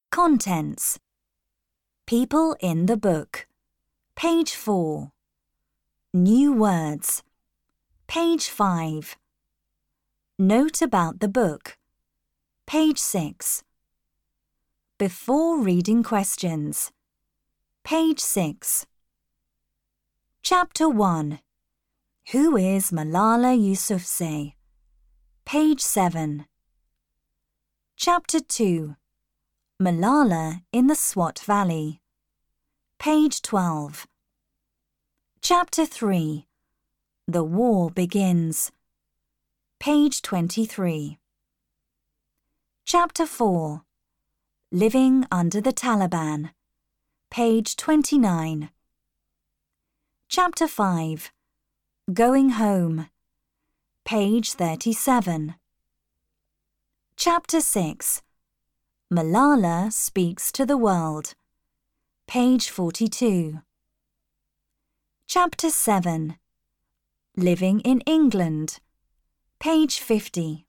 Contents. People in the book. Page 4. New words. Page 5. Note about the book. Page 6. Before reading questions. Page 6. Chapter 1. Who is Malala Yousafzai? Page 7. Chapter 2. Malala in the Swat Valley. Page 12. Chapter 3. The War Begins. Page 23. Chapter 4. Living Under the Taliban. Page 29. Chapter 5. Going Home. Page 37. Chapter 6. Malala Speaks to the World. Page 42. Chapter 7. Living in England. Page 50.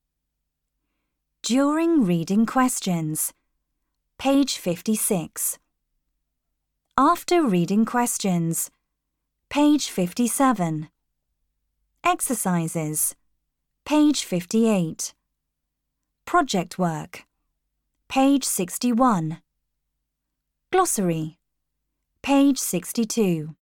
During reading questions. Page 56. After reading questions. Page 57. Exercises. Page 58. Project work. Page 61. Glossary. Page 62.